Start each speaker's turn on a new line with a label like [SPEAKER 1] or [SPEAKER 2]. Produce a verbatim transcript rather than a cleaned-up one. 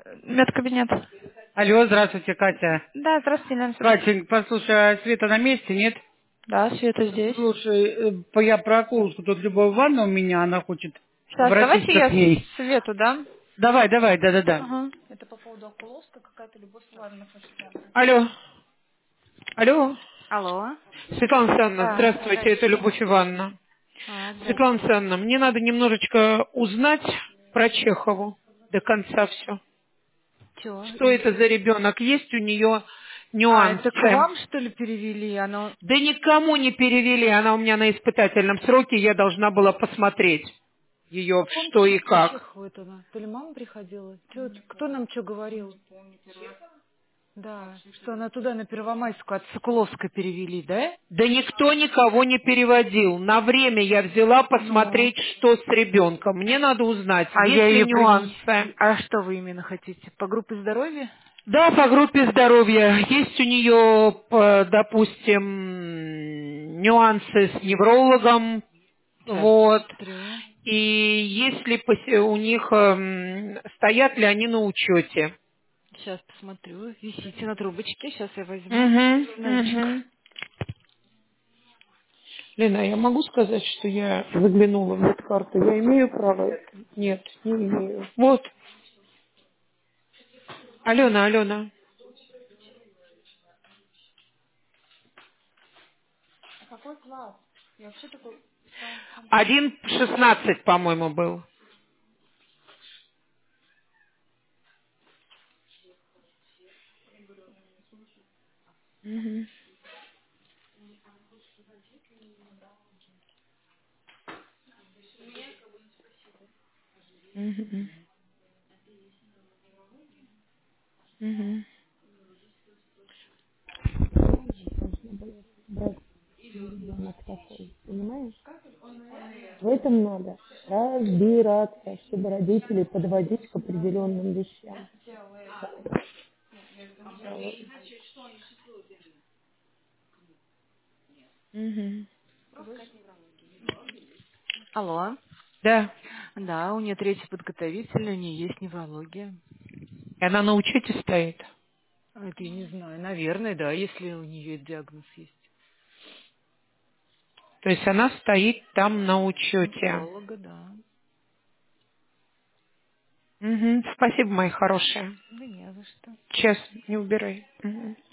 [SPEAKER 1] Медкабинет.
[SPEAKER 2] Алло, здравствуйте, Катя.
[SPEAKER 1] Да, здравствуйте, Нэнси.
[SPEAKER 2] Катя, послушай, а Света на месте, нет?
[SPEAKER 1] Да, Света здесь.
[SPEAKER 2] Слушай, э, по- я про окулушку, тут любовь ванна у меня, она хочет
[SPEAKER 1] Сейчас, давайте
[SPEAKER 2] обратиться к
[SPEAKER 1] я
[SPEAKER 2] ней.
[SPEAKER 1] Свету, да?
[SPEAKER 2] Давай, давай, да-да-да.
[SPEAKER 1] Ага. Это по поводу окуловска, какая-то любовь Ивановна хочет.
[SPEAKER 3] Алло, алло.
[SPEAKER 1] Алло.
[SPEAKER 3] Светлана Александровна,
[SPEAKER 1] Да,
[SPEAKER 3] здравствуйте, это
[SPEAKER 1] здрасте.
[SPEAKER 3] Любовь Ивановна.
[SPEAKER 1] А,
[SPEAKER 3] Светлана
[SPEAKER 1] здрасте.
[SPEAKER 3] Александровна, мне надо немножечко узнать про Чехову до конца все.
[SPEAKER 1] Чё?
[SPEAKER 3] Что это за ребенок? Есть у нее
[SPEAKER 1] А, это к
[SPEAKER 3] нюансы?
[SPEAKER 1] вам, что ли, перевели? Оно...
[SPEAKER 3] Да никому не перевели, она у меня на испытательном сроке, я должна была посмотреть
[SPEAKER 1] В
[SPEAKER 3] ее,
[SPEAKER 1] каком
[SPEAKER 3] что и
[SPEAKER 1] смысле
[SPEAKER 3] как.
[SPEAKER 1] Чехова это она? То ли мама приходила? Чё, кто нам что говорил? Да, что она туда, на Первомайскую, от Соколовска перевели, да?
[SPEAKER 3] Да никто никого не переводил. На время я взяла
[SPEAKER 1] Ну,
[SPEAKER 3] посмотреть, что с ребенком. Мне надо узнать,
[SPEAKER 1] а я
[SPEAKER 3] есть ли
[SPEAKER 1] ее принесу.
[SPEAKER 3] нюансы.
[SPEAKER 1] А что вы именно хотите? По группе здоровья?
[SPEAKER 3] Да, по группе здоровья. Есть у нее, п- допустим, нюансы с неврологом.
[SPEAKER 1] Сейчас
[SPEAKER 3] Вот.
[SPEAKER 1] посмотрю.
[SPEAKER 3] И если посе- у них эм, стоят ли они на учете.
[SPEAKER 1] Сейчас посмотрю. Висите на трубочке. Сейчас я возьму.
[SPEAKER 3] Угу,
[SPEAKER 1] Минуточку.
[SPEAKER 3] угу. Лена, я могу сказать, что я заглянула в медкарту? Я имею право? Нет, не имею. Вот. Алена, Алена.
[SPEAKER 1] Какой класс? Я вообще такой...
[SPEAKER 3] Один шестнадцать, по-моему, был. Мгм. Мгм. Мгм. Ребенок такой, понимаешь? В этом надо разбираться, чтобы родителей подводить к определенным вещам. Мгм.
[SPEAKER 1] Алло.
[SPEAKER 3] Да.
[SPEAKER 1] Да, у нее третий подготовительный, у нее есть неврология.
[SPEAKER 3] И она на учете стоит.
[SPEAKER 1] А это я не знаю. Наверное, да, если у нее диагноз есть.
[SPEAKER 3] То есть она стоит там на
[SPEAKER 1] У
[SPEAKER 3] учете.
[SPEAKER 1] невролога, да.
[SPEAKER 3] Мгм. Спасибо, мои хорошие.
[SPEAKER 1] Да не за что.
[SPEAKER 3] Честно, не убирай. Мгм.